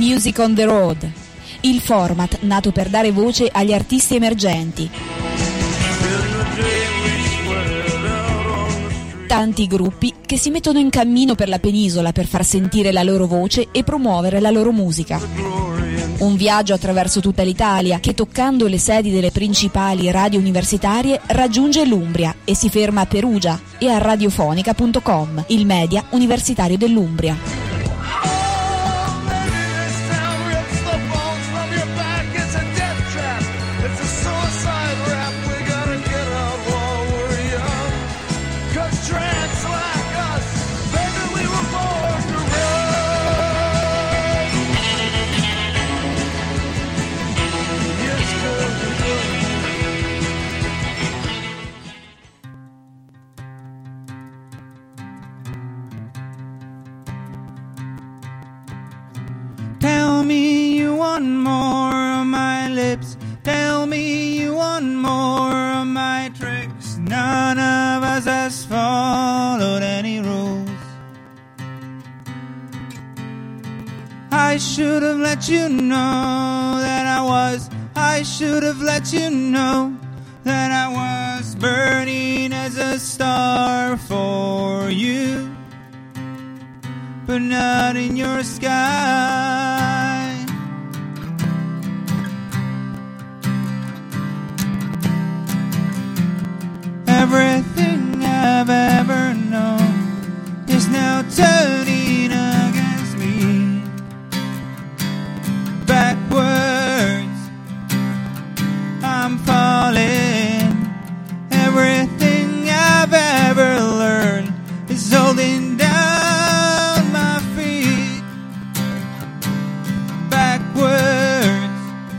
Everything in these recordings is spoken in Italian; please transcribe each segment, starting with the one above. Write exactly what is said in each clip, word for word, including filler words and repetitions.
Music on the Road, il format nato per dare voce agli artisti emergenti. Tanti gruppi che si mettono in cammino per la penisola per far sentire la loro voce e promuovere la loro musica. Un viaggio attraverso tutta l'Italia che, toccando le sedi delle principali radio universitarie, raggiunge l'Umbria e si ferma a Perugia e a radiofonica punto com, il media universitario dell'Umbria. Tell me you want more of my lips. Tell me you want more of my tricks. None of us has followed any rules. I should have let you know that I was. I should have let you know that I was burning as a star for you, but not in your sky. Everything I've ever known is now turning against me. Backwards, I'm falling. Everything I've ever learned is holding down my feet. Backwards,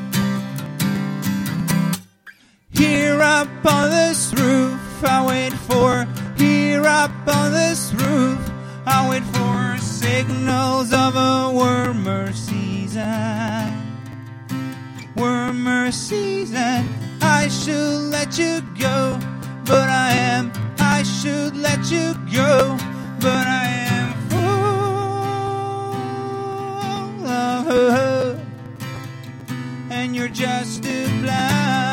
here up on this roof I wait for, here up on this roof I wait for signals of a warmer season. Warmer season. I should let you go, but I am. I should let you go, but I am full of her, and you're just too blind.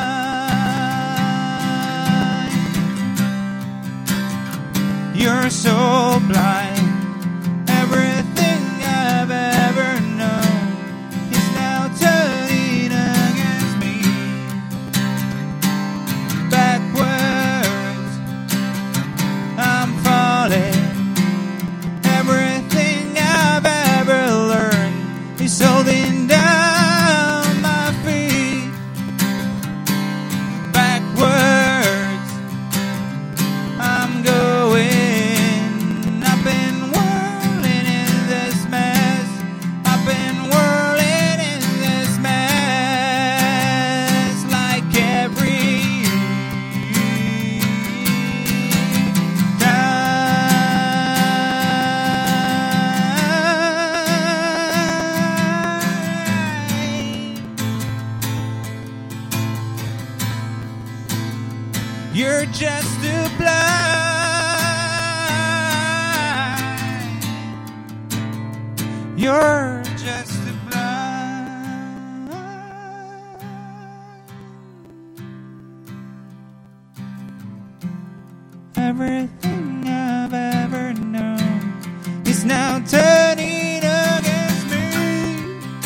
You're so blind. Everything I've ever known is now turning against me. Backwards, I'm falling. Everything I've ever learned is holding down my feet. Backwards, I'm going. You're just too blind. You're just too blind. Everything I've ever known is now turning against me.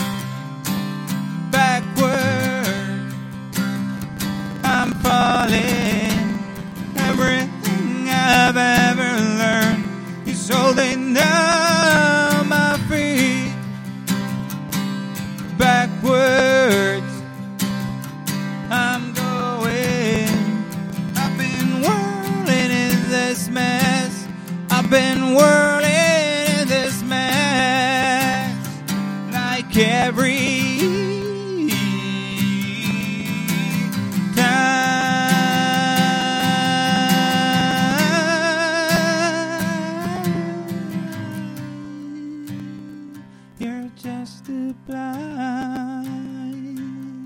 Backward, I'm falling. Everything I've ever learned is holding down my feet. Backwards, I'm going. I've been whirling in this mess. I've been whirling in this mess like every just too blind.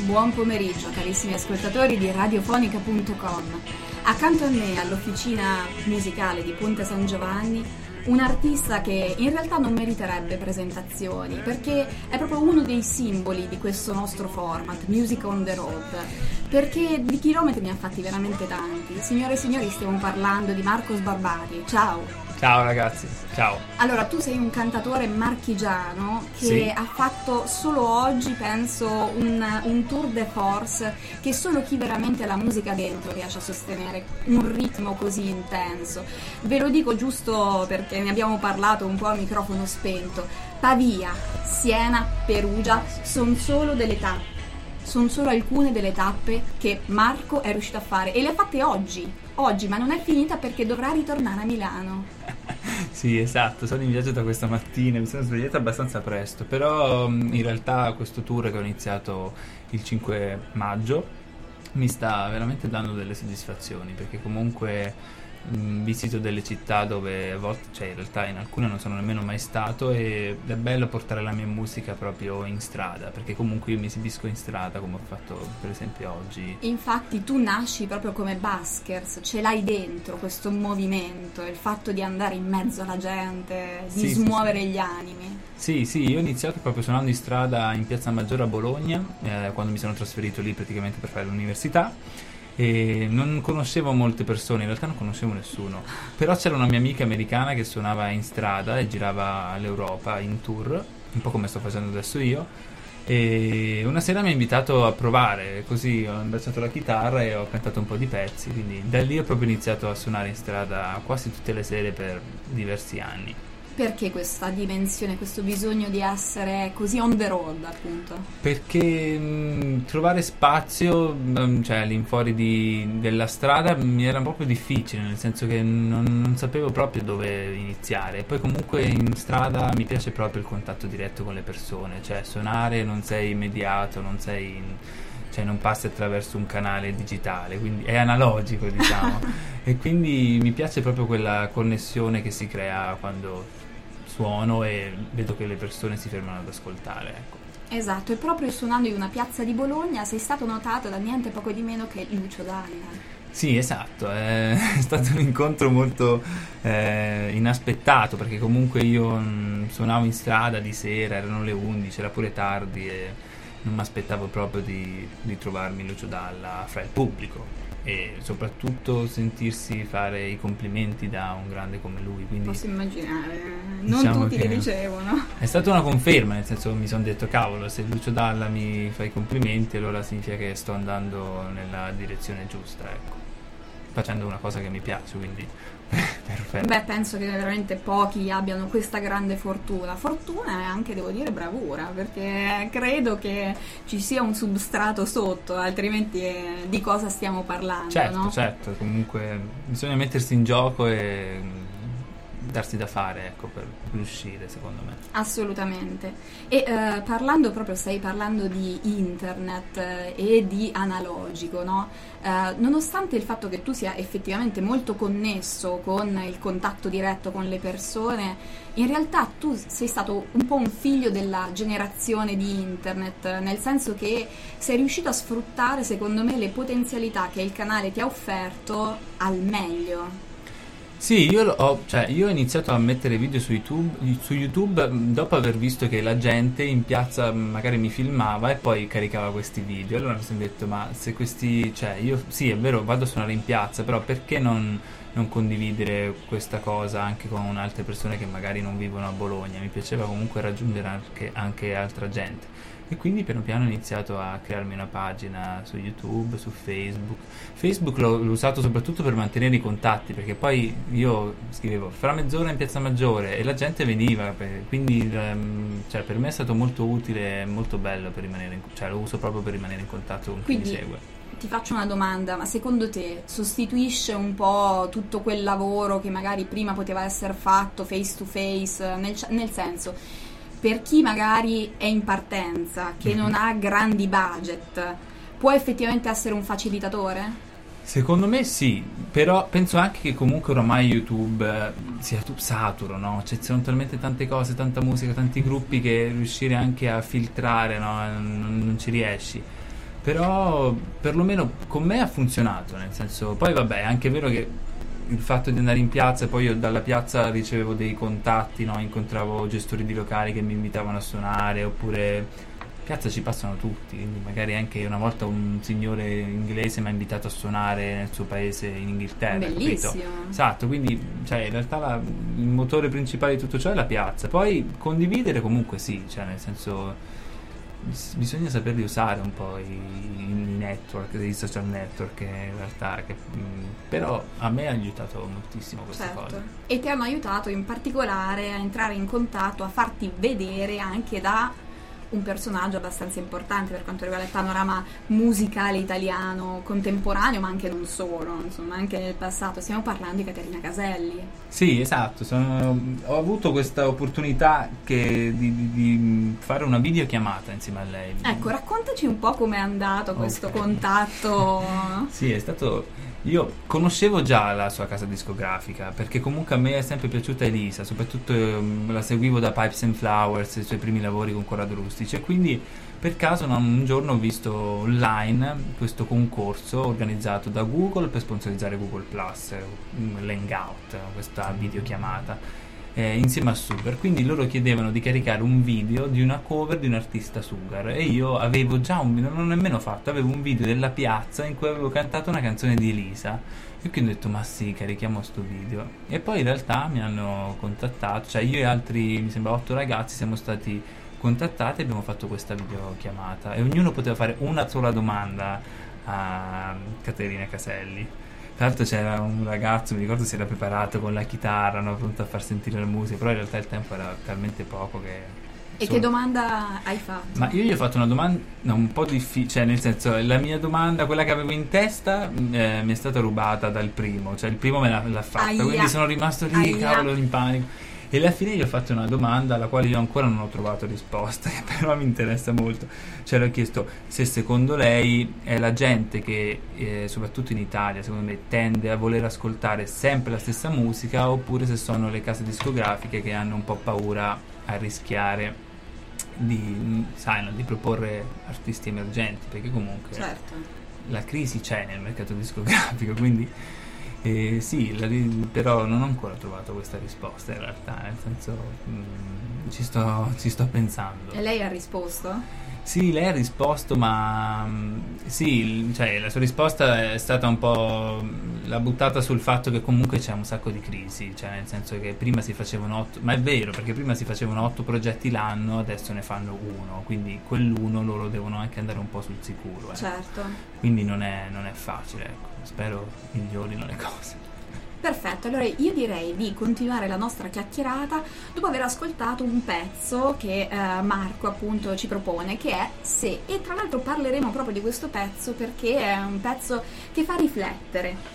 Buon pomeriggio carissimi ascoltatori di radiofonica punto com. Accanto a me all'officina musicale di Ponte San Giovanni un artista che in realtà non meriterebbe presentazioni perché è proprio uno dei simboli di questo nostro format, Music on the Road, perché di chilometri ne ha fatti veramente tanti. Signore e signori, stiamo parlando di Marco Sbarbati. Ciao! Ciao ragazzi, ciao. Allora, tu sei un cantatore marchigiano che sì. ha fatto solo oggi, penso, un, un tour de force che solo chi veramente ha la musica dentro riesce a sostenere un ritmo così intenso. Ve lo dico giusto perché ne abbiamo parlato un po' a microfono spento. Pavia, Siena, Perugia sono solo delle tappe. Sono solo alcune delle tappe che Marco è riuscito a fare e le ha fatte oggi, oggi, ma non è finita perché dovrà ritornare a Milano. Sì, esatto, sono in viaggio da questa mattina, mi sono svegliato abbastanza presto, però in realtà questo tour che ho iniziato il cinque maggio mi sta veramente dando delle soddisfazioni, perché comunque mh, visito delle città dove a volte, cioè in realtà in alcune non sono nemmeno mai stato, ed è bello portare la mia musica proprio in strada, perché comunque io mi esibisco in strada come ho fatto per esempio oggi. Infatti tu nasci proprio come buskers, ce l'hai dentro questo movimento, il fatto di andare in mezzo alla gente, di sì, smuovere sì, sì. gli animi. Sì, sì, io ho iniziato proprio suonando in strada in Piazza Maggiore a Bologna, eh, quando mi sono trasferito lì praticamente per fare l'università, e non conoscevo molte persone, in realtà non conoscevo nessuno, però c'era una mia amica americana che suonava in strada e girava l'Europa in tour, un po' come sto facendo adesso io, e una sera mi ha invitato a provare, così ho imbracciato la chitarra e ho cantato un po' di pezzi, quindi da lì ho proprio iniziato a suonare in strada quasi tutte le sere per diversi anni. Perché questa dimensione, questo bisogno di essere così on the road, appunto? Perché mh, trovare spazio, mh, cioè all'infuori di, della strada, mi era proprio difficile, nel senso che non, non sapevo proprio dove iniziare. Poi comunque in strada mi piace proprio il contatto diretto con le persone, cioè suonare non sei immediato, non sei... In, cioè non passi attraverso un canale digitale, quindi è analogico, diciamo. E quindi mi piace proprio quella connessione che si crea quando suono e vedo che le persone si fermano ad ascoltare, ecco. Esatto, e proprio suonando in una piazza di Bologna sei stato notato da niente poco di meno che Lucio Dalla. Sì, esatto, è stato un incontro molto eh, inaspettato, perché comunque io mh, suonavo in strada di sera, erano le undici, era pure tardi e non mi aspettavo proprio di, di trovarmi Lucio Dalla fra il pubblico e soprattutto sentirsi fare i complimenti da un grande come lui. Quindi, posso immaginare, non diciamo tutti li ricevono. È stata una conferma, nel senso mi sono detto cavolo, se Lucio Dalla mi fa i complimenti allora significa che sto andando nella direzione giusta, ecco, facendo una cosa che mi piace, quindi perfetto. Beh, penso che veramente pochi abbiano questa grande fortuna. Fortuna e anche, devo dire, bravura, perché credo che ci sia un substrato sotto, altrimenti eh, di cosa stiamo parlando, certo, no? Certo, comunque bisogna mettersi in gioco e darsi da fare, ecco, per riuscire, secondo me. Assolutamente. E eh, parlando proprio, stai parlando di internet eh, e di analogico, no? Eh, nonostante il fatto che tu sia effettivamente molto connesso con il contatto diretto con le persone, in realtà tu sei stato un po' un figlio della generazione di internet, nel senso che sei riuscito a sfruttare, secondo me, le potenzialità che il canale ti ha offerto al meglio. Sì, io ho, cioè, io ho iniziato a mettere video su YouTube, su YouTube dopo aver visto che la gente in piazza magari mi filmava e poi caricava questi video. Allora mi sono detto, ma se questi, cioè io sì è vero vado a suonare in piazza, però perché non, non condividere questa cosa anche con altre persone che magari non vivono a Bologna? Mi piaceva comunque raggiungere anche, anche altra gente. E quindi piano piano ho iniziato a crearmi una pagina su YouTube, su Facebook. Facebook l'ho, l'ho usato soprattutto per mantenere i contatti, perché poi io scrivevo fra mezz'ora in Piazza Maggiore e la gente veniva, quindi um, cioè, per me è stato molto utile e molto bello per rimanere in, cioè lo uso proprio per rimanere in contatto con quindi, chi mi segue. Ti faccio una domanda, ma secondo te sostituisce un po' tutto quel lavoro che magari prima poteva essere fatto face to face, nel, nel senso, per chi magari è in partenza, che non ha grandi budget, può effettivamente essere un facilitatore? Secondo me sì, però penso anche che comunque oramai YouTube eh, sia saturo, no? Cioè, ci sono talmente tante cose, tanta musica, tanti gruppi che riuscire anche a filtrare, no? non, non ci riesci. però perlomeno con me ha funzionato, nel senso, poi vabbè, è anche vero che il fatto di andare in piazza, e poi io dalla piazza ricevevo dei contatti, no? Incontravo gestori di locali che mi invitavano a suonare, oppure in piazza ci passano tutti, quindi magari anche una volta un signore inglese mi ha invitato a suonare nel suo paese in Inghilterra. Bellissimo. Capito? Esatto, quindi cioè, in realtà la, il motore principale di tutto ciò è la piazza, poi condividere comunque sì, cioè nel senso bisogna saperli usare un po' i, i network, i social network in realtà, che, mh, però a me ha aiutato moltissimo questa certo. cosa. E ti hanno aiutato in particolare a entrare in contatto, a farti vedere anche da un personaggio abbastanza importante per quanto riguarda il panorama musicale italiano contemporaneo, ma anche non solo, insomma anche nel passato. Stiamo parlando di Caterina Caselli. Sì, esatto, sono, ho avuto questa opportunità che, di, di, di fare una videochiamata insieme a lei. Ecco, raccontaci un po' com'è andato questo Okay. contatto. Sì, è stato... Io conoscevo già la sua casa discografica, perché comunque a me è sempre piaciuta Elisa, soprattutto um, la seguivo da Pipes and Flowers, i suoi primi lavori con Corrado Rustici, e quindi per caso no, un giorno ho visto online questo concorso organizzato da Google per sponsorizzare Google Plus, um, l'Hangout, questa videochiamata. Eh, insieme a Sugar, quindi loro chiedevano di caricare un video di una cover di un artista Sugar, e io avevo già un video, non l'ho nemmeno fatto, avevo un video della piazza in cui avevo cantato una canzone di Elisa, e quindi ho detto ma sì, carichiamo sto video, e poi in realtà mi hanno contattato, cioè io e altri, mi sembra otto ragazzi siamo stati contattati e abbiamo fatto questa videochiamata, e ognuno poteva fare una sola domanda a Caterina Caselli. Tra l'altro c'era un ragazzo, mi ricordo, si era preparato con la chitarra, no, pronto a far sentire la musica, però in realtà il tempo era talmente poco che... E che domanda hai fatto? Ma io gli ho fatto una domanda un po' difficile, cioè nel senso, la mia domanda, quella che avevo in testa, eh, mi è stata rubata dal primo, cioè il primo me l'ha, l'ha fatta, Aia. quindi sono rimasto lì, Aia. cavolo, in panico. E alla fine gli ho fatto una domanda alla quale io ancora non ho trovato risposta, che però mi interessa molto. Cioè le ho chiesto se secondo lei è la gente che, eh, soprattutto in Italia, secondo me, tende a voler ascoltare sempre la stessa musica, oppure se sono le case discografiche che hanno un po' paura a rischiare di, sai, no, di proporre artisti emergenti, perché comunque Certo. la crisi c'è nel mercato discografico, quindi... Eh, sì, la, però non ho ancora trovato questa risposta in realtà, nel senso mh, ci, sto, ci sto pensando. E lei ha risposto? Sì, lei ha risposto, ma mh, sì, cioè la sua risposta è stata un po' l'ha buttata sul fatto che comunque c'è un sacco di crisi, cioè nel senso che prima si facevano otto, ma è vero, perché prima si facevano otto progetti l'anno, adesso ne fanno uno, quindi quell'uno loro devono anche andare un po' sul sicuro, eh. Certo. Quindi non è, non è facile, ecco. Spero migliorino le cose. Perfetto, allora io direi di continuare la nostra chiacchierata dopo aver ascoltato un pezzo che eh, Marco appunto ci propone, che è Se, e tra l'altro parleremo proprio di questo pezzo perché è un pezzo che fa riflettere.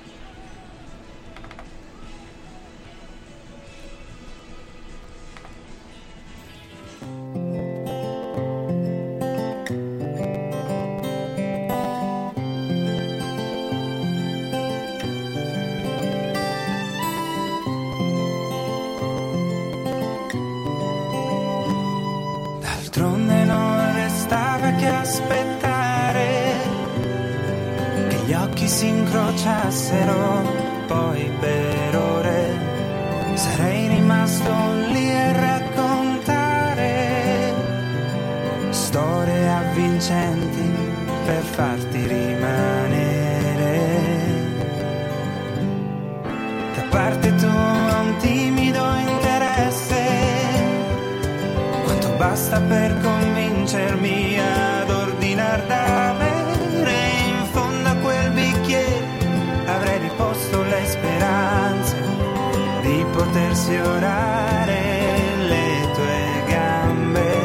D'altronde non restava che aspettare che gli occhi si incrociassero, poi per ore sarei rimasto lì a raccontare storie avvincenti per farti rimanere. Da parte tua un timido interesse, basta per convincermi ad ordinar da bere. In fondo a quel bicchiere avrei riposto le speranze di poter sfiorare le tue gambe.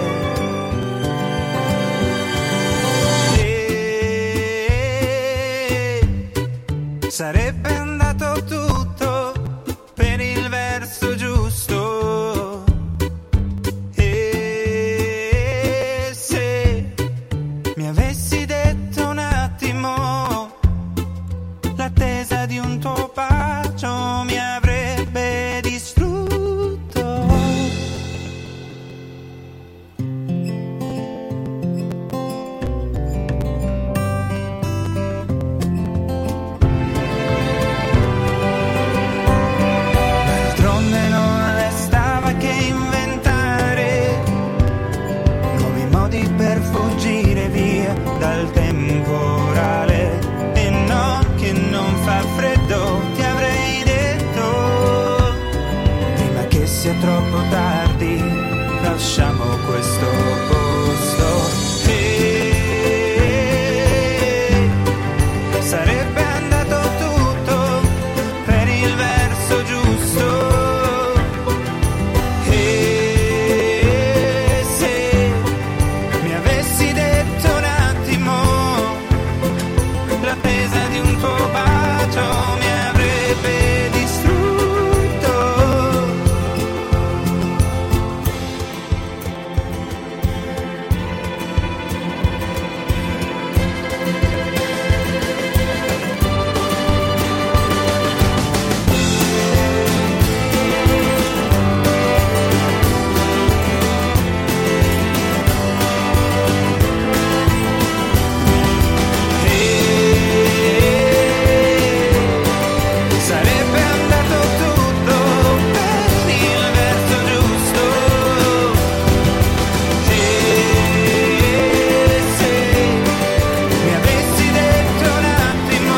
E sarebbe andato tutto per il verso giusto. L'attesa di un tuo bacio mi avrebbe distrutto. troppo tardi, lasciamo questo posto. E sarebbe andato tutto per il verso giusto. E se mi avessi detto un attimo, l'attesa di un tuo bacio mi avrebbe distrutto. Sarebbe andato tutto per il verso giusto. E se mi avessi detto un attimo,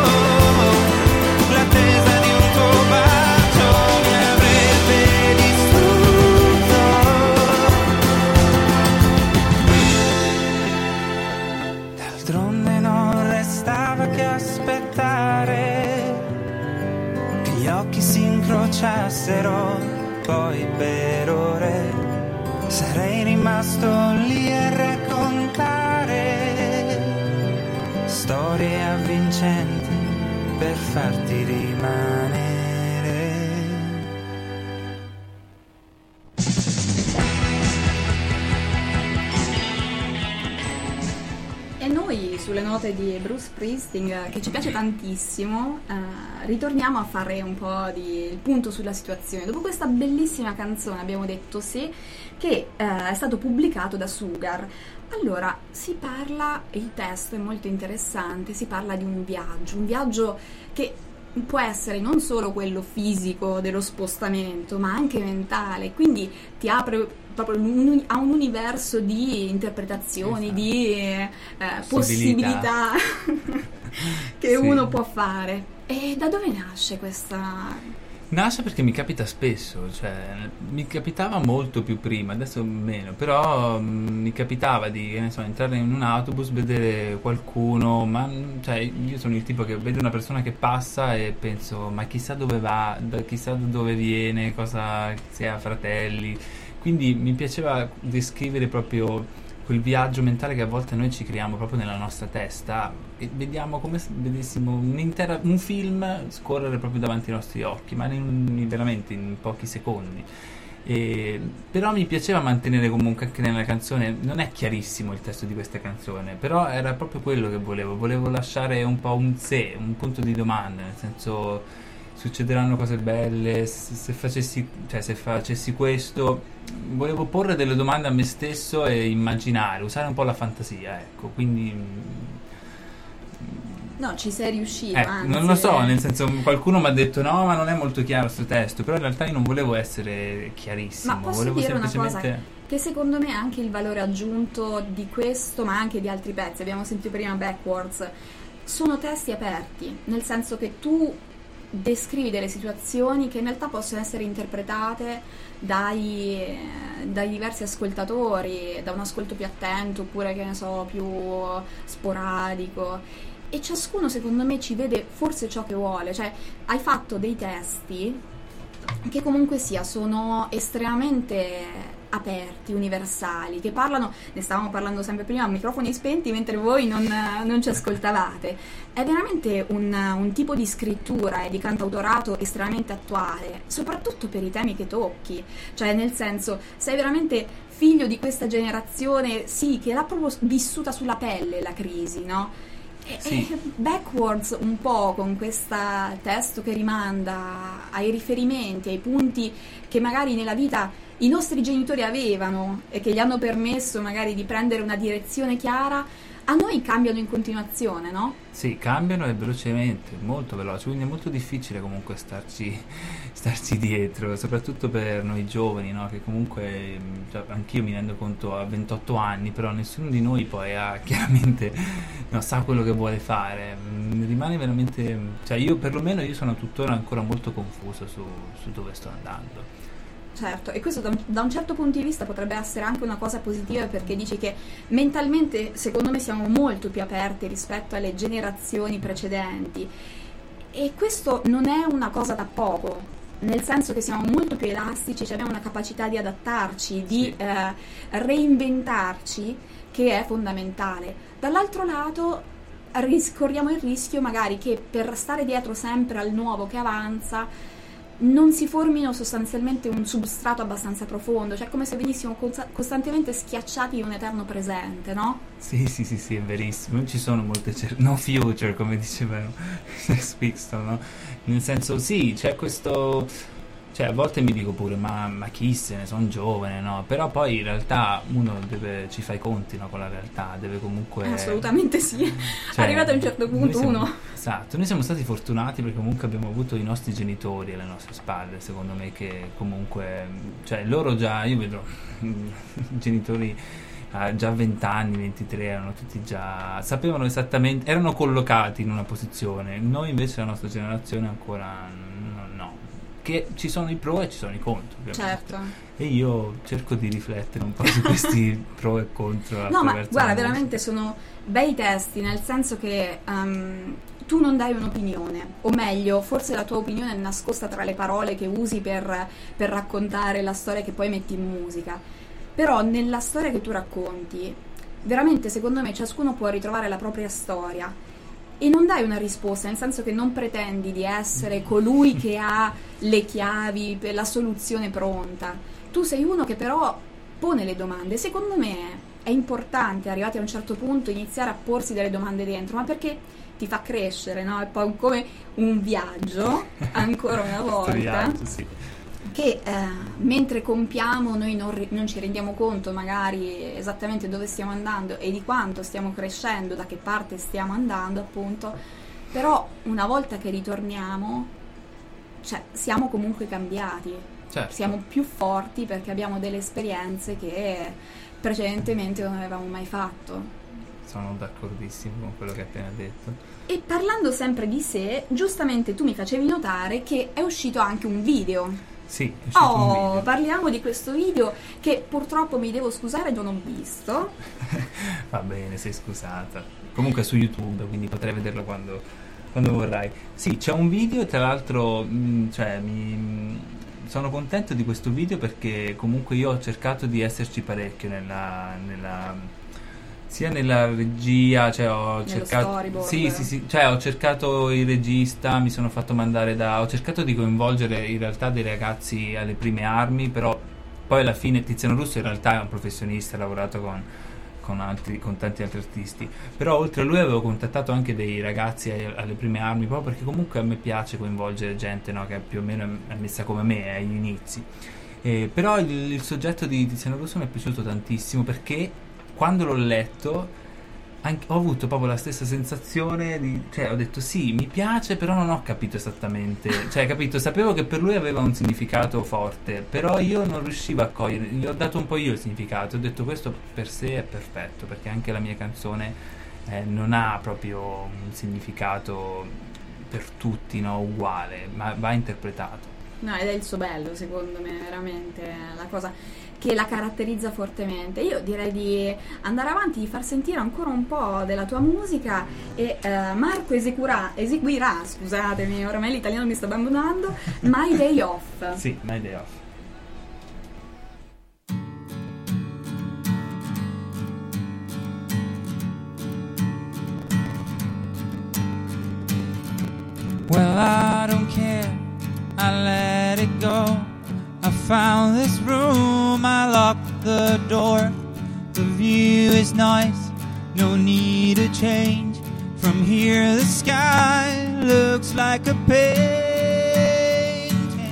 l'attesa di un tuo bacio mi avrebbe distrutto. D'altronde non restava che aspettare che gli occhi si incrociassero, poi per ore sarei rimasto lì a raccontare storie avvincenti per farti rimanere. E noi sulle note di Bruce Springsteen, eh, che ci piace tantissimo, eh, ritorniamo a fare un po' di il punto sulla situazione. Dopo questa bellissima canzone, abbiamo detto sì, che eh, è stato pubblicato da Sugar. Allora, si parla, il testo è molto interessante, si parla di un viaggio, un viaggio che può essere non solo quello fisico dello spostamento, ma anche mentale, quindi ti apre proprio un- a un universo di interpretazioni, Esatto. di eh, Possibilità. possibilità che Sì. uno può fare. E da dove nasce questa... Nasce perché mi capita spesso, cioè mi capitava molto più prima, adesso meno, però mm, mi capitava di, che ne so, entrare in un autobus, vedere qualcuno, ma mm, cioè io sono il tipo che vede una persona che passa e penso, ma chissà dove va, da- chissà da dove viene, cosa, se ha fratelli, quindi mi piaceva descrivere proprio quel viaggio mentale che a volte noi ci creiamo proprio nella nostra testa e vediamo come se vedessimo un'intera, un film scorrere proprio davanti ai nostri occhi, ma in, veramente in pochi secondi. E, però mi piaceva mantenere comunque anche nella canzone, non è chiarissimo il testo di questa canzone, però era proprio quello che volevo, volevo lasciare un po' un se, un punto di domanda, nel senso succederanno cose belle, se, se facessi, cioè se facessi questo, volevo porre delle domande a me stesso e immaginare, usare un po' la fantasia, ecco, quindi No, ci sei riuscito, eh, anzi, non lo so, eh. nel senso qualcuno mi ha detto no, ma non è molto chiaro questo testo, però in realtà io non volevo essere chiarissimo, Ma posso volevo dire una semplicemente cosa? Che secondo me anche il valore aggiunto di questo, ma anche di altri pezzi, abbiamo sentito prima Backwards, sono testi aperti, nel senso che tu descrivi delle situazioni che in realtà possono essere interpretate dai, dai diversi ascoltatori, da un ascolto più attento oppure, che ne so, più sporadico, e ciascuno secondo me ci vede forse ciò che vuole. Cioè, hai fatto dei testi che comunque sia sono estremamente aperti, universali, che parlano, ne stavamo parlando sempre prima a microfoni spenti mentre voi non, non ci ascoltavate. È veramente un, un tipo di scrittura e di cantautorato estremamente attuale, soprattutto per i temi che tocchi. Cioè, nel senso, sei veramente figlio di questa generazione, sì, che l'ha proprio vissuta sulla pelle la crisi, no? E, Sì. e Backwards un po' con questo testo che rimanda ai riferimenti, ai punti che magari nella vita i nostri genitori avevano e che gli hanno permesso magari di prendere una direzione chiara, a noi cambiano in continuazione, no? sì, cambiano e velocemente, molto veloce, quindi è molto difficile comunque starci, starci dietro, soprattutto per noi giovani, no? Che comunque, cioè, anch'io mi rendo conto a ventotto anni, però nessuno di noi poi ha chiaramente, no, sa quello che vuole fare, Mm, rimane veramente, cioè io perlomeno io sono tuttora ancora molto confuso su, su dove sto andando. Certo, e questo da un, da un certo punto di vista potrebbe essere anche una cosa positiva, perché dici che mentalmente secondo me siamo molto più aperti rispetto alle generazioni precedenti, e questo non è una cosa da poco, nel senso che siamo molto più elastici, cioè abbiamo una capacità di adattarci, di Sì. eh, reinventarci, che è fondamentale. Dall'altro lato ris- corriamo il rischio magari che per stare dietro sempre al nuovo che avanza non si formino sostanzialmente un substrato abbastanza profondo, cioè come se venissimo costa- costantemente schiacciati in un eterno presente, no? Sì, sì, sì, sì, è verissimo. Non ci sono molte cer- no future, come dicevano Spixton, no? Nel senso, sì, c'è questo, cioè a volte mi dico pure, ma, ma chi se ne, sono giovane, no? Però poi in realtà uno deve, ci fa i conti, no, con la realtà, deve comunque... Eh, assolutamente sì, Cioè, arrivato a un certo noi punto siamo- uno... Esatto, noi siamo stati fortunati perché comunque abbiamo avuto i nostri genitori alle nostre spalle, secondo me, che comunque, cioè loro già, io vedo i genitori eh, già venti anni, ventitré, erano tutti già, sapevano esattamente, erano collocati in una posizione, noi invece la nostra generazione ancora no, no. Che ci sono i pro e ci sono i contro, ovviamente. Certo. E io cerco di riflettere un po' su questi pro e contro. No, ma attraverso guarda, la veramente sono bei testi, nel senso che um, tu non dai un'opinione, o meglio, forse la tua opinione è nascosta tra le parole che usi per, per raccontare la storia che poi metti in musica. Però nella storia che tu racconti, veramente secondo me ciascuno può ritrovare la propria storia e non dai una risposta, nel senso che non pretendi di essere colui che ha le chiavi per la soluzione pronta. Tu sei uno che però pone le domande. Secondo me è importante, arrivati a un certo punto, iniziare a porsi delle domande dentro, ma perché ti fa crescere, no? È poi come un viaggio, ancora una volta, viaggio, sì. che eh, mentre compiamo noi non, ri- non ci rendiamo conto magari esattamente dove stiamo andando e di quanto stiamo crescendo, da che parte stiamo andando, appunto, però una volta che ritorniamo, cioè, siamo comunque cambiati, Certo. siamo più forti perché abbiamo delle esperienze che precedentemente non avevamo mai fatto. Sono d'accordissimo con quello che hai appena detto. E parlando sempre di sé, giustamente tu mi facevi notare che è uscito anche un video. Sì, è uscito un Oh, video. parliamo di questo video che purtroppo mi devo scusare, non ho visto. Va bene, sei scusata. Comunque è su YouTube, quindi potrai vederlo quando, quando vorrai. Sì, c'è un video e tra l'altro, mh, cioè, mi, sono contento di questo video perché comunque io ho cercato di esserci parecchio nella... nella sia nella regia, cioè ho Nello cercato storyboard. sì, sì, sì, cioè ho cercato il regista, mi sono fatto mandare da ho cercato di coinvolgere in realtà dei ragazzi alle prime armi, però poi alla fine Tiziano Russo in realtà è un professionista, ha lavorato con con altri con tanti altri artisti, però oltre a lui avevo contattato anche dei ragazzi alle prime armi, proprio perché comunque a me piace coinvolgere gente, no, che più o meno è messa come me, è agli inizi. Eh, però il, il soggetto di Tiziano Russo mi è piaciuto tantissimo perché quando l'ho letto anche, ho avuto proprio la stessa sensazione di, cioè ho detto sì, mi piace, però non ho capito esattamente, cioè capito, sapevo che per lui aveva un significato forte, però io non riuscivo a cogliere, gli ho dato un po' io il significato, ho detto questo per sé è perfetto, perché anche la mia canzone eh, non ha proprio un significato per tutti, no, uguale, ma va interpretato. No, ed è il suo bello, secondo me, veramente la cosa che la caratterizza fortemente. Io direi di andare avanti, di far sentire ancora un po' della tua musica e eh, Marco eseguirà, eseguirà, scusatemi, oramai l'italiano mi sta abbandonando, My Day Off. Sì, My Day Off. Well, I don't care, I let it go. I found this room, I locked the door. The view is nice, no need to change. From here the sky looks like a painting.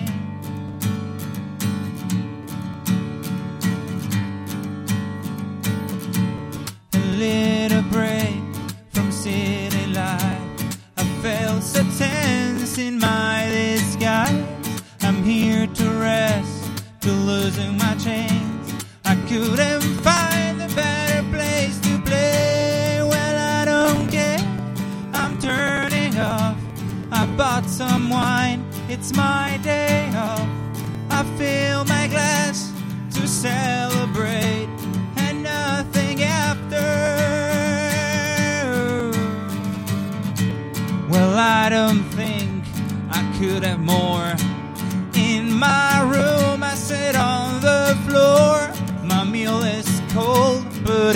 A little break from city life, I felt so tense in my disguise. I'm here to rest, to losing my chains. I couldn't find a better place to play. Well, I don't care, I'm turning off. I bought some wine, it's my day off. I fill my glass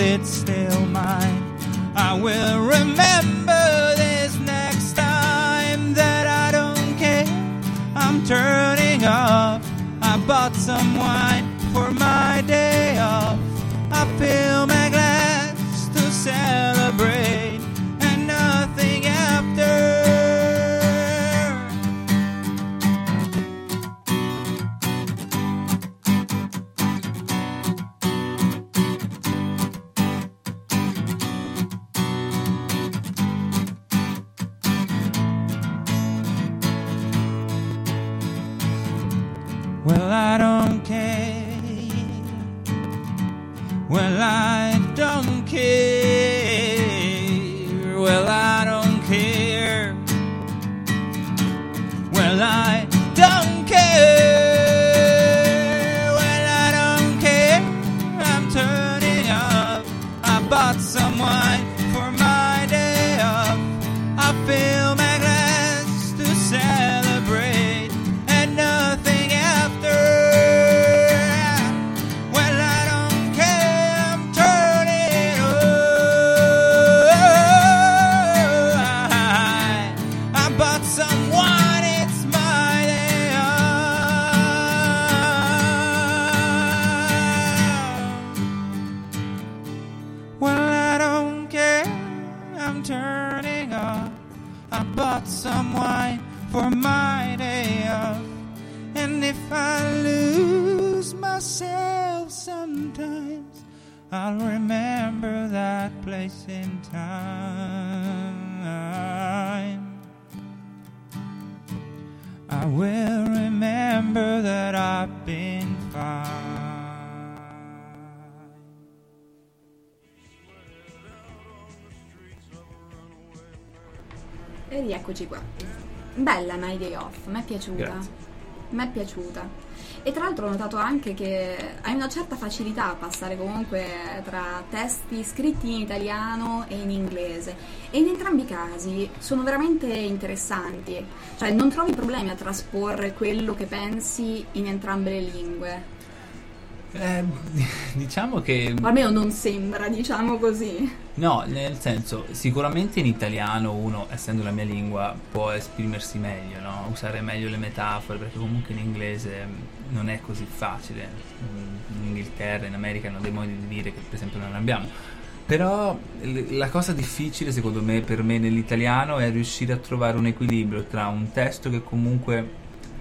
it's still mine. I will remember this next time that I don't care. I'm turning off. I bought some wine for my day off. I fill my glass to celebrate and nothing after. Well, I don't care. Well, I don't care. Well, I don't care. Well, I don't care. Well, I don't care. I'm turning up. I bought some wine for my day off. I fill my glass to celebrate and nothing after. Well, I don't care. I'm turning up. I bought some wine. It's my day off. Well, I don't care. I'm turning up. I bought some wine for my day off. And if I lose myself sometimes, I'll remember that place in time. I will remember that I've been fine. E rieccoci qua. Bella My Day Off, mi è piaciuta. Grazie. Mi è piaciuta. E tra l'altro ho notato anche che hai una certa facilità a passare comunque tra testi scritti in italiano e in inglese. E in entrambi i casi sono veramente interessanti. Cioè non trovi problemi a trasporre quello che pensi in entrambe le lingue. Eh, diciamo che O almeno non sembra, diciamo così. no, nel senso, sicuramente in italiano uno, essendo la mia lingua, può esprimersi meglio, no? Usare meglio le metafore, perché comunque in inglese non è così facile. In Inghilterra, in America hanno dei modi di dire che per esempio non abbiamo. Però l- la cosa difficile secondo me, per me nell'italiano, è riuscire a trovare un equilibrio tra un testo che comunque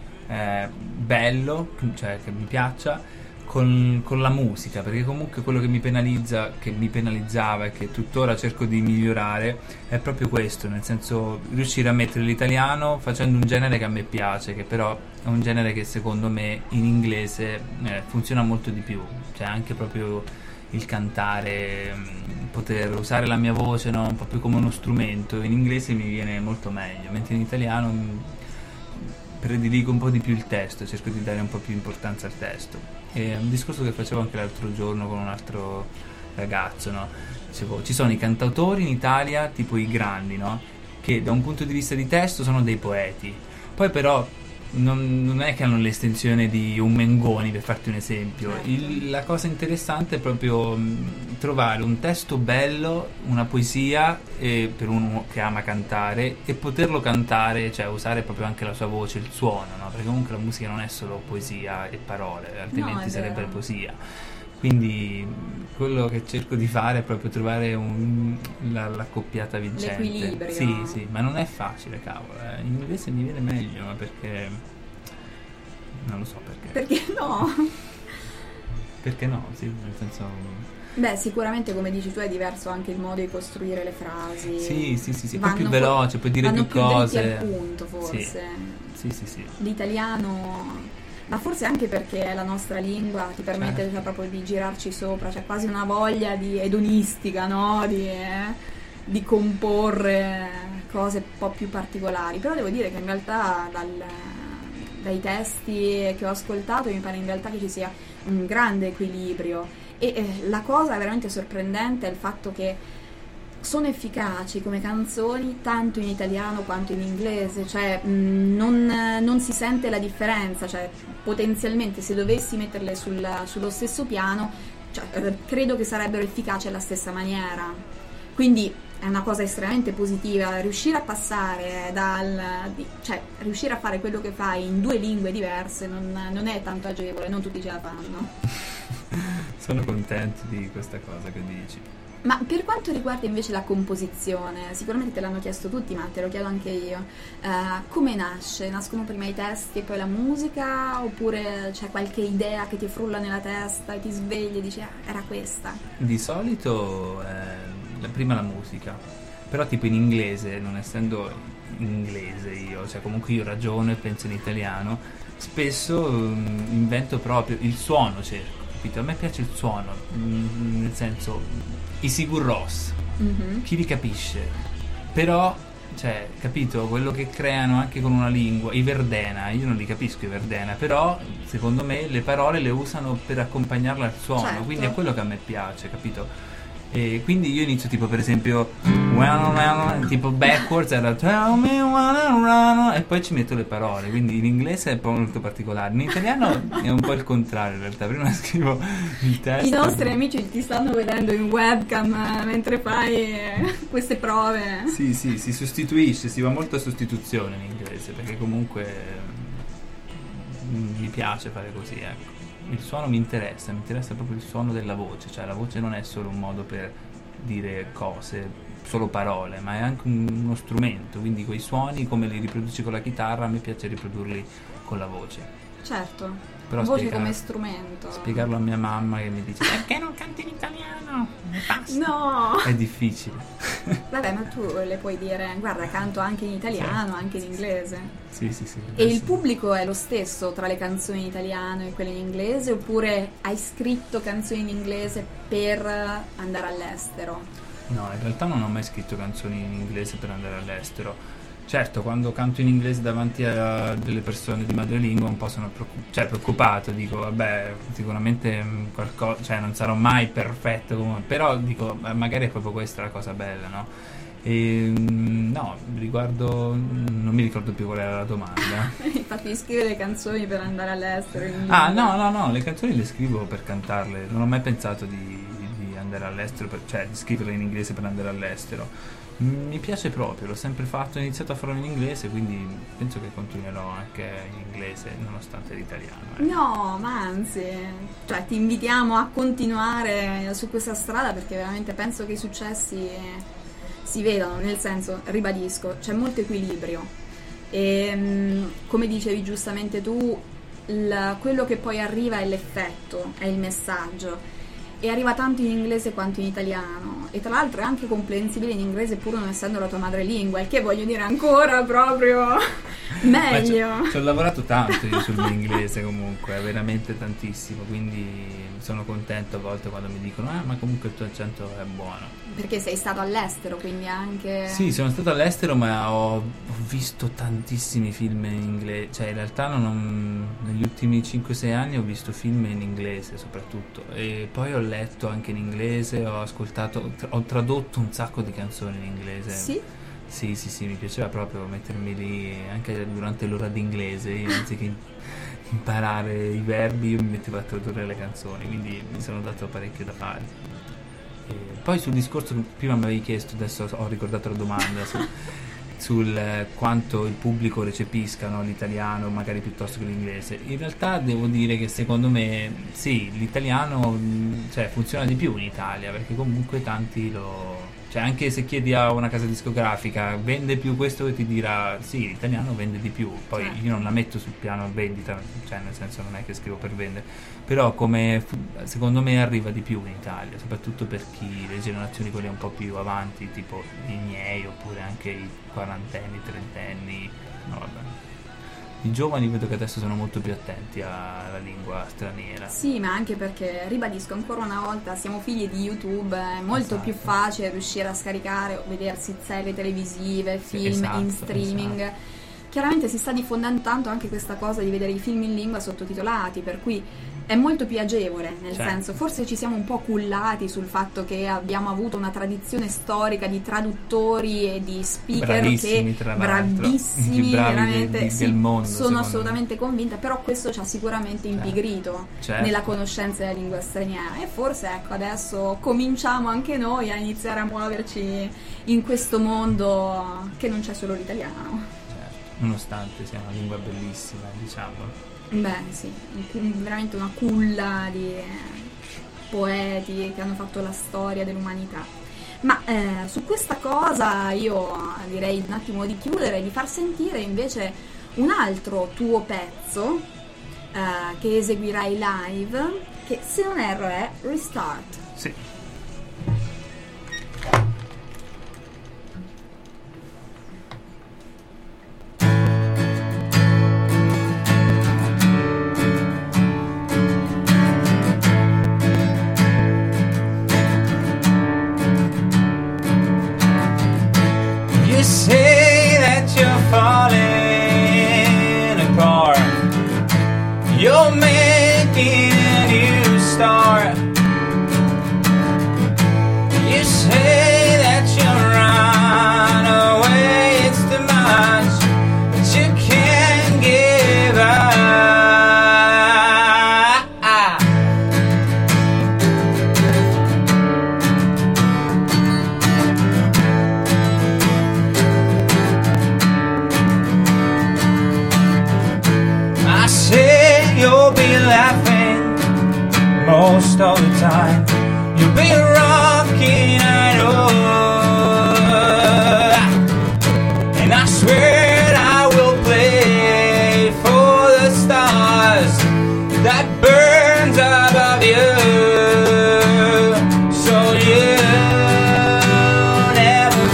è bello, cioè che mi piaccia, Con, con la musica, perché comunque quello che mi penalizza, che mi penalizzava e che tuttora cerco di migliorare è proprio questo, nel senso riuscire a mettere l'italiano facendo un genere che a me piace, che però è un genere che secondo me in inglese eh, funziona molto di più, cioè anche proprio il cantare, mh, poter usare la mia voce, no? Un po' più come uno strumento, in inglese mi viene molto meglio, mentre in italiano mh, prediligo un po' di più il testo, cerco di dare un po' più importanza al testo. È un discorso che facevo anche l'altro giorno con un altro ragazzo, no? Dicevo, ci sono i cantautori in Italia, tipo i grandi, no? Che da un punto di vista di testo sono dei poeti, poi però non, non è che hanno l'estensione di un Mengoni, per farti un esempio. Il, la cosa interessante è proprio mh, trovare un testo bello, una poesia eh, per uno che ama cantare, e poterlo cantare, cioè usare proprio anche la sua voce, il suono, no? Perché comunque la musica non è solo poesia e parole, altrimenti No, è sarebbe vero. poesia. Quindi quello che cerco di fare è proprio trovare un, la, l'accoppiata vincente. L'equilibrio. Sì, sì, ma non è facile, cavolo. Eh. In inglese mi viene meglio, ma perché... non lo so perché. Perché no? Perché no, sì, nel senso... Beh, sicuramente come dici tu è diverso anche il modo di costruire le frasi. Sì, sì, sì, sì, un po' Vanno più veloce, puoi dire vanno più dritti cose. al punto, forse. Sì, sì, sì. L'italiano, ma forse anche perché è la nostra lingua, ti permette Certo. cioè, proprio di girarci sopra, c'è quasi una voglia di edonistica, no? Di, eh, di comporre cose un po' più particolari. Però devo dire che in realtà dal, dai testi che ho ascoltato mi pare in realtà che ci sia un grande equilibrio. E eh, la cosa veramente sorprendente è il fatto che sono efficaci come canzoni tanto in italiano quanto in inglese, cioè mh, non, non si sente la differenza, cioè potenzialmente se dovessi metterle sul, sullo stesso piano, cioè, credo che sarebbero efficaci alla stessa maniera. Quindi è una cosa estremamente positiva riuscire a passare dal di, cioè riuscire a fare quello che fai in due lingue diverse non, non è tanto agevole, non tutti ce la fanno. Sono contento di questa cosa che dici. Ma per quanto riguarda invece la composizione, sicuramente te l'hanno chiesto tutti, ma te lo chiedo anche io, uh, come nasce? Nascono prima i testi e poi la musica, oppure c'è qualche idea che ti frulla nella testa e ti svegli e dici ah, era questa? Di solito eh, prima la musica, però tipo in inglese, non essendo in inglese io, cioè comunque io ragiono e penso in italiano, spesso um, invento proprio il suono, cerco. A me piace il suono, nel senso i Sigur Rós, mm-hmm. chi li capisce? Però, cioè, capito, quello che creano anche con una lingua, i Verdena, io non li capisco i Verdena, però secondo me le parole le usano per accompagnarla al suono, certo. Quindi è quello che a me piace, capito? E quindi io inizio tipo per esempio tipo backwards era tell me wanna run, e poi ci metto le parole, quindi in inglese è un po' molto particolare, in italiano è un po' il contrario in realtà, prima scrivo il testo. I nostri amici ti stanno vedendo in webcam mentre fai queste prove. Sì sì, si sostituisce, si va molto a sostituzione in inglese, perché comunque mi piace fare così, ecco. Il suono mi interessa, mi interessa proprio il suono della voce, cioè la voce non è solo un modo per dire cose, solo parole, ma è anche un, uno strumento, quindi quei suoni come li riproduci con la chitarra, a me piace riprodurli con la voce. Certo. Però voce spiegar- come strumento. Spiegarlo a mia mamma che mi dice perché non canti in italiano? Basta. No! È difficile. Vabbè, ma tu le puoi dire guarda, canto anche in italiano, sì, anche in inglese. Sì, sì, sì. E il pubblico è lo stesso tra le canzoni in italiano e quelle in inglese, oppure hai scritto canzoni in inglese per andare all'estero? No, in realtà non ho mai scritto canzoni in inglese per andare all'estero. Certo, quando canto in inglese davanti a delle persone di madrelingua un po' sono preoccup- cioè, preoccupato, dico vabbè sicuramente qualcosa, cioè non sarò mai perfetto comunque, però dico magari è proprio questa la cosa bella, no? E, no, riguardo non mi ricordo più qual era la domanda. Infatti scrivere canzoni per andare all'estero in Ah no, no, no, le canzoni le scrivo per cantarle, non ho mai pensato di, di andare all'estero, per, cioè di scriverle in inglese per andare all'estero. Mi piace proprio, l'ho sempre fatto, ho iniziato a farlo in inglese, quindi penso che continuerò anche in inglese nonostante l'italiano. Eh. No, ma anzi, cioè ti invitiamo a continuare su questa strada, perché veramente penso che i successi si vedano, nel senso, ribadisco, c'è molto equilibrio e come dicevi giustamente tu, il, quello che poi arriva è l'effetto, è il messaggio. E arriva tanto in inglese quanto in italiano, e tra l'altro è anche comprensibile in inglese pur non essendo la tua madrelingua, il che voglio dire ancora proprio meglio. Ci ho lavorato tanto io sul mio inglese comunque, veramente tantissimo, quindi sono contento a volte quando mi dicono ah ma comunque il tuo accento è buono. Perché sei stato all'estero, quindi anche... Sì, sono stato all'estero, ma ho, ho visto tantissimi film in inglese, cioè in realtà non ho, negli ultimi cinque sei anni ho visto film in inglese soprattutto, e poi ho letto anche in inglese, ho ascoltato, ho tradotto un sacco di canzoni in inglese. Sì? Sì, sì, sì, mi piaceva proprio mettermi lì anche durante l'ora d'inglese, io anziché imparare i verbi io mi mettevo a tradurre le canzoni, quindi mi sono dato parecchio da fare. E poi sul discorso che prima mi avevi chiesto, adesso ho ricordato la domanda su, sul quanto il pubblico recepisca, no, l'italiano magari piuttosto che l'inglese, in realtà devo dire che secondo me sì, l'italiano cioè, funziona di più in Italia, perché comunque tanti lo... Cioè anche se chiedi a una casa discografica vende più questo, che ti dirà sì, l'italiano vende di più, poi certo. Io non la metto sul piano vendita, cioè nel senso non è che scrivo per vendere, però come secondo me arriva di più in Italia, soprattutto per chi, le generazioni quelle un po' più avanti, tipo i miei, oppure anche i quarantenni, trentenni, no vabbè. I giovani vedo che adesso sono molto più attenti alla lingua straniera. Sì, ma anche perché, ribadisco ancora una volta, siamo figli di YouTube, è molto esatto. più facile riuscire a scaricare o vedersi serie televisive, film esatto, in streaming. Esatto. Chiaramente si sta diffondendo tanto anche questa cosa di vedere i film in lingua sottotitolati, per cui è molto più agevole, nel Certo. senso, forse ci siamo un po' cullati sul fatto che abbiamo avuto una tradizione storica di traduttori e di speaker Bravissimi, che tra l'altro. bravissimi, I bravi veramente del- sì, del mondo, sono secondo assolutamente convinta, però questo ci ha sicuramente impigrito Certo. nella conoscenza della lingua straniera, e forse ecco adesso cominciamo anche noi a iniziare a muoverci in questo mondo che non c'è solo l'italiano. Certo. Nonostante sia una lingua bellissima, diciamo. Beh, sì, veramente una culla di poeti che hanno fatto la storia dell'umanità. Ma eh, su questa cosa io direi un attimo di chiudere e di far sentire invece un altro tuo pezzo eh, che eseguirai live, che se non erro è Restart. Sì. You say that you're falling apart. You're making a new start. You say that you'll run away. It's too much, but you can't give up. I say you'll be laughing most of the time. You'll be rocking, I know. And I swear I will play for the stars that burns above you. So you never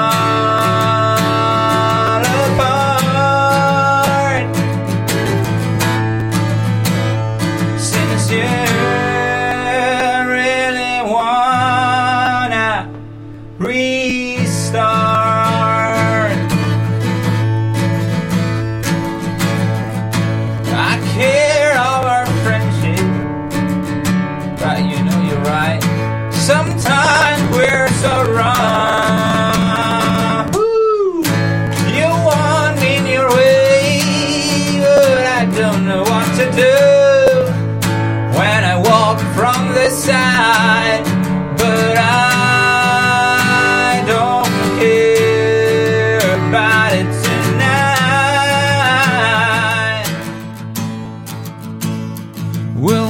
fall apart. Since you really wanna restart, I care of our friendship, but you know you're right. Sometimes we're so wrong. Woo! You want me in your way, but I don't know what to do when I walk from the side. But I don't care about it tonight. We'll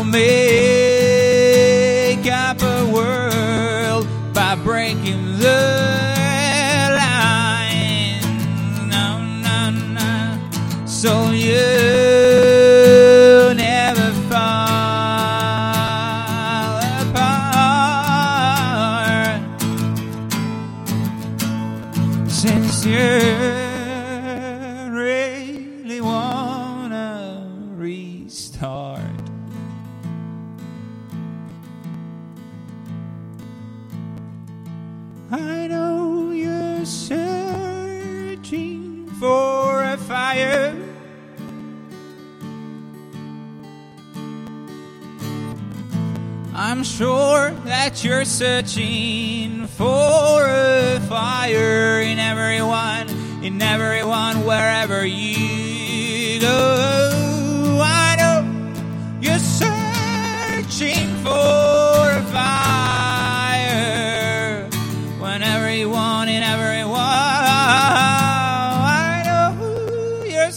make up a world by breaking the line. No, no, no. So you never fall apart. Since you really wanna restart. I know you're searching for a fire. I'm sure that you're searching for a fire in everyone, in everyone, wherever you go. I know you're searching for a fire when everyone, in everyone. I know you're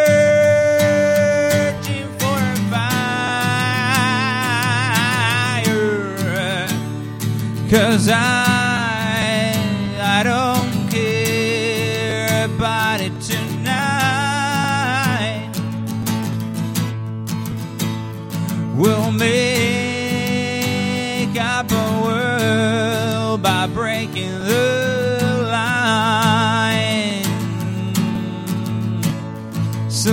searching for a fire, 'cause I, I don't care about it tonight. We'll make up a world by breaking the line. So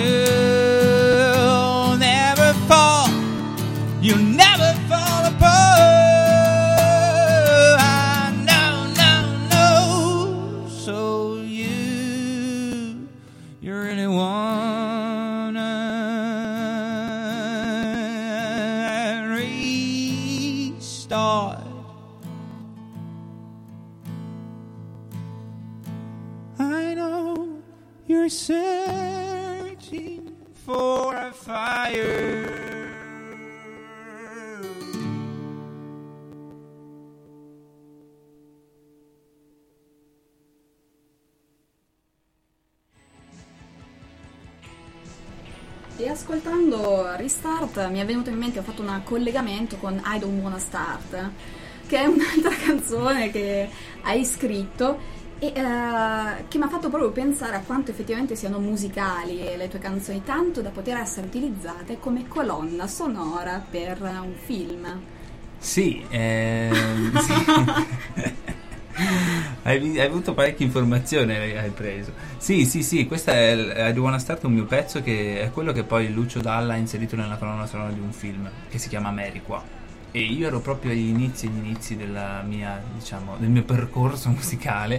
you'll never fall, you'll never fall apart. No, no, no. So you, you really wanna start. I know you're searching for a fire. E ascoltando Restart mi è venuto in mente, ho fatto un collegamento con I Don't Wanna Start, che è un'altra canzone che hai scritto e uh, che mi ha fatto proprio pensare a quanto effettivamente siano musicali le tue canzoni, tanto da poter essere utilizzate come colonna sonora per un film. Sì, ehm, sì. Hai, hai avuto parecchie informazioni, hai preso. Sì, sì, sì, questa è I Don't Wanna Start, un mio pezzo che è quello che poi Lucio Dalla ha inserito nella colonna sonora di un film che si chiama Ameriqua. E io ero proprio agli inizi, agli inizi della mia, diciamo, del mio percorso musicale.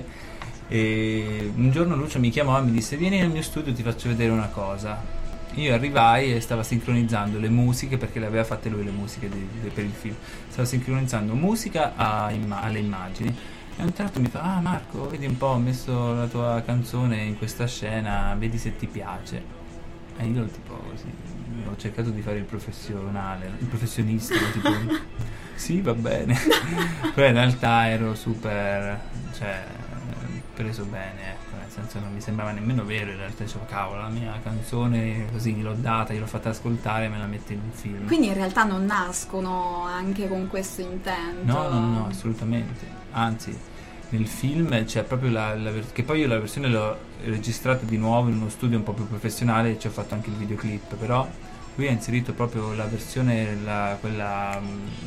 E un giorno Lucio mi chiamò e mi disse: vieni nel mio studio, ti faccio vedere una cosa. Io arrivai e stava sincronizzando le musiche, perché le aveva fatte lui le musiche di, di, per il film. Stava sincronizzando musica a imma- alle immagini. E a un tratto mi fa: ah Marco, vedi un po', ho messo la tua canzone in questa scena, vedi se ti piace. E io tipo così, ho cercato di fare il professionale, il professionista, tipo sì, va bene. Però in realtà ero super, cioè, preso bene, ecco, nel senso non mi sembrava nemmeno vero, in realtà dicevo: cavolo, la mia canzone così gliel'ho data, gliel'ho fatta ascoltare, me la mette in un film. Quindi in realtà non nascono anche con questo intento? No, no, no, assolutamente. Anzi, nel film c'è proprio la, la che poi io la versione l'ho registrata di nuovo in uno studio un po' più professionale e ci ho fatto anche il videoclip, però lui ha inserito proprio la versione, la, quella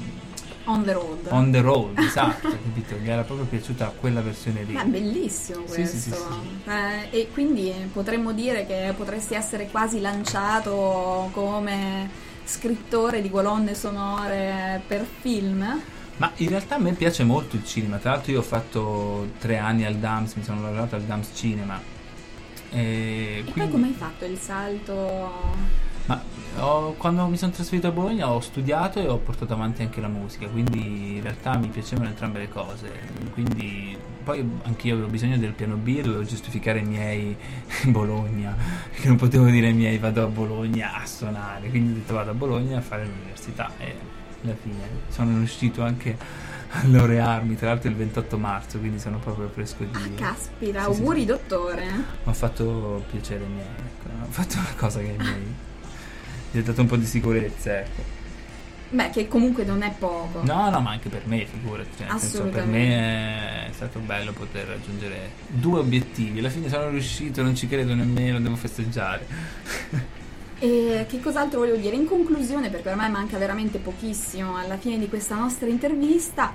on the road. On the road, esatto, capito? Gli era proprio piaciuta quella versione lì. È bellissimo questo. Sì, sì, sì, sì. Eh, e quindi potremmo dire che potresti essere quasi lanciato come scrittore di colonne sonore per film? Ma in realtà a me piace molto il cinema, tra l'altro io ho fatto tre anni al D A M S, mi sono laureato al D A M S Cinema. E, e quindi... poi come hai fatto il salto? Ma ho, quando mi sono trasferito a Bologna ho studiato e ho portato avanti anche la musica, quindi in realtà mi piacevano entrambe le cose. Quindi poi anch'io avevo bisogno del piano B e dovevo giustificare i miei in Bologna, perché non potevo dire ai miei vado a Bologna a suonare, quindi ho detto vado a Bologna a fare l'università e alla fine sono riuscito anche a laurearmi, tra l'altro il ventotto marzo, quindi sono proprio fresco di... Ah, caspita, sì, auguri sì, sì. Dottore. Ho fatto piacere ai miei, ecco. Ho fatto una cosa che ai miei gli ha dato un po' di sicurezza, ecco. Beh, che comunque non è poco. No, no, ma anche per me, figurati, cioè, nel senso, per me è stato bello poter raggiungere due obiettivi, alla fine sono riuscito, non ci credo nemmeno, devo festeggiare. E che cos'altro volevo dire? In conclusione, perché ormai manca veramente pochissimo alla fine di questa nostra intervista,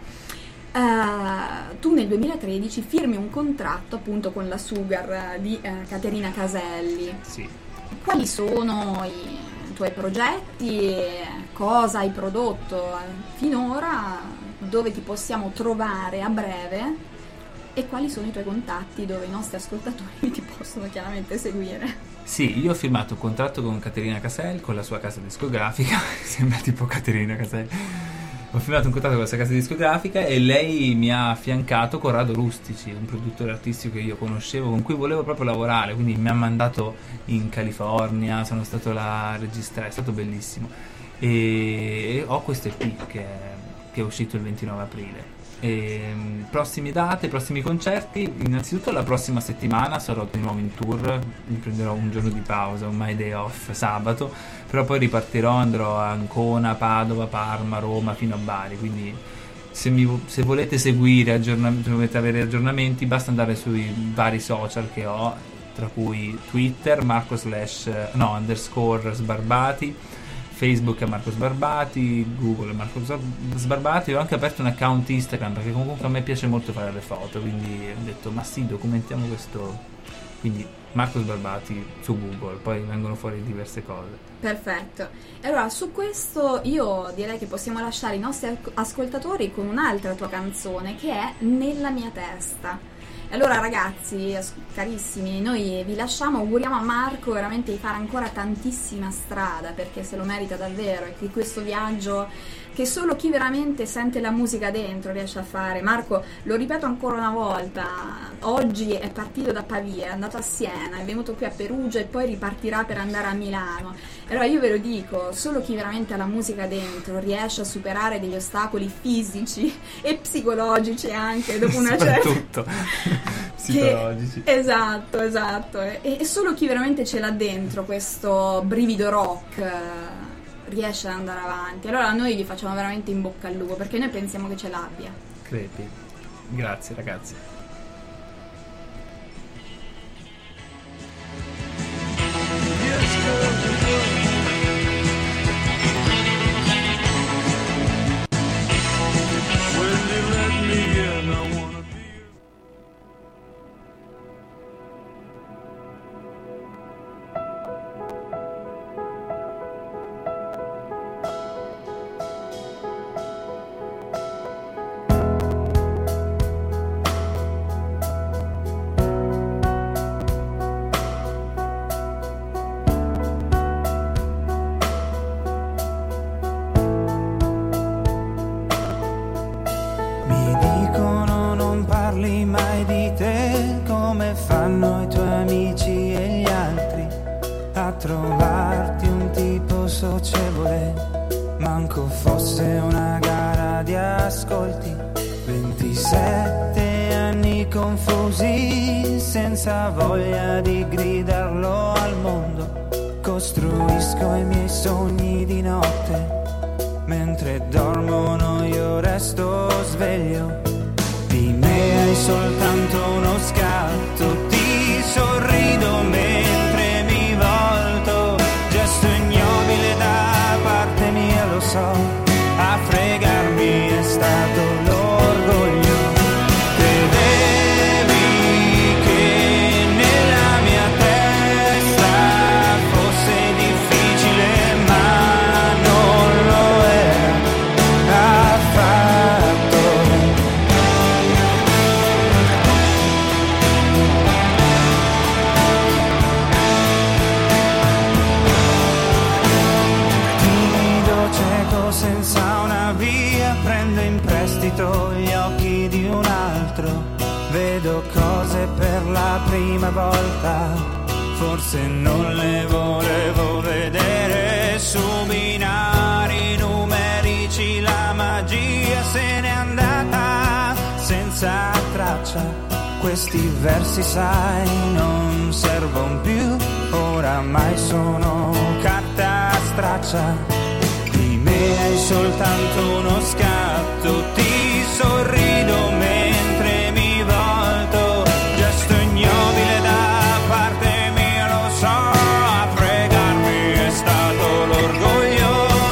uh, tu nel duemilatredici firmi un contratto appunto con la Sugar di uh, Caterina Caselli. Sì. Quali sono i tuoi progetti? Cosa hai prodotto finora? Dove ti possiamo trovare a breve? E quali sono i tuoi contatti dove i nostri ascoltatori ti possono chiaramente seguire? Sì, io ho firmato un contratto con Caterina Caselli, con la sua casa discografica, sembra tipo Caterina Caselli. Ho firmato un contratto con la sua casa discografica e lei mi ha affiancato Corrado Rustici, un produttore artistico che io conoscevo, con cui volevo proprio lavorare, quindi mi ha mandato in California, sono stato là a registrare, è stato bellissimo. E ho questo E P che, che è uscito il ventinove aprile. E, prossime date, prossimi concerti, innanzitutto la prossima settimana sarò di nuovo in tour, mi prenderò un giorno di pausa, un my day off sabato, però poi ripartirò, andrò a Ancona, Padova, Parma, Roma fino a Bari, quindi se, mi, se volete seguire, aggiornamenti, volete avere aggiornamenti, basta andare sui vari social che ho, tra cui Twitter, Marco slash, no, underscore Sbarbati, Facebook è Marco Sbarbati, Google è Marco Sbarbati. Ho anche aperto un account Instagram perché comunque a me piace molto fare le foto, quindi ho detto ma sì, documentiamo questo, quindi Marco Sbarbati su Google, poi vengono fuori diverse cose. Perfetto, allora su questo io direi che possiamo lasciare i nostri ascoltatori con un'altra tua canzone che è Nella mia testa. Allora ragazzi, carissimi, noi vi lasciamo, auguriamo a Marco veramente di fare ancora tantissima strada perché se lo merita davvero e che questo viaggio che solo chi veramente sente la musica dentro riesce a fare. Marco, lo ripeto ancora una volta, oggi è partito da Pavia, è andato a Siena, è venuto qui a Perugia e poi ripartirà per andare a Milano. Allora io ve lo dico, solo chi veramente ha la musica dentro riesce a superare degli ostacoli fisici e psicologici anche dopo una certa... Soprattutto psicologici. Che... Esatto, esatto. E, e solo chi veramente ce l'ha dentro questo brivido rock riesce ad andare avanti. Allora noi gli facciamo veramente in bocca al lupo, perché noi pensiamo che ce l'abbia. Crepi. Grazie ragazzi. Trovarti un tipo socievole, manco fosse una gara di ascolti. Ventisette anni confusi, senza voglia di gridarlo al mondo. Costruisco i miei sogni di notte, mentre dormono io resto sveglio. Di me hai soltanto uno scatto, ti sorrido mentre mi volto. Gesto ignobile da parte mia, lo so, a fregarmi è stato l'orgoglio. Credevi che nella mia testa fosse difficile, ma non lo era affatto. Senza una via, prendo in prestito gli occhi di un altro. Vedo cose per la prima volta, forse non le volevo vedere. Su binari numerici la magia se n'è andata senza traccia. Questi versi sai non servono più, oramai sono carta straccia. Hai soltanto uno scatto, ti sorrido mentre mi volto. Gesto ignobile da parte mia, lo so, a fregarmi è stato l'orgoglio.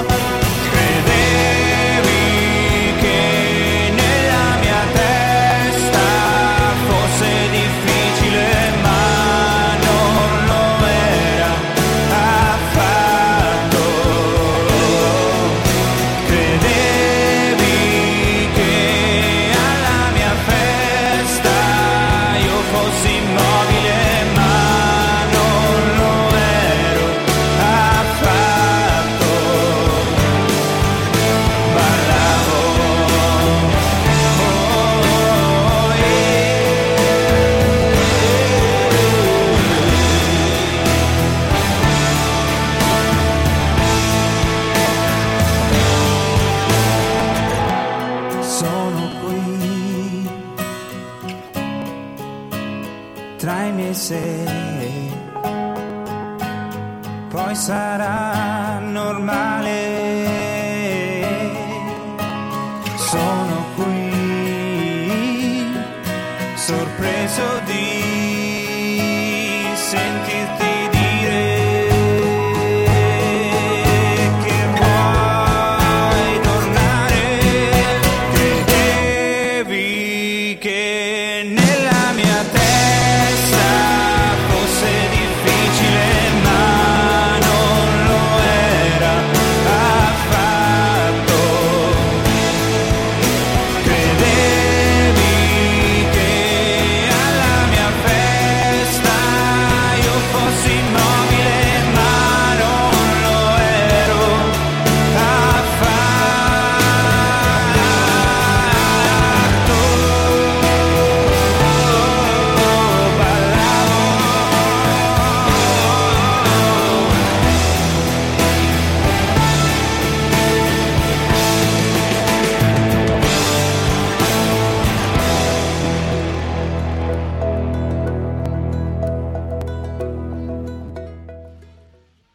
Credevi che nella mia testa fosse difficile, ma non lo era affatto. Credevi che alla mia festa io fossi immobile, ma non lo ero affatto. Ballavo, oh, yeah. Sono qui tra i miei sei, poi sarà normale. Sono qui sorpreso di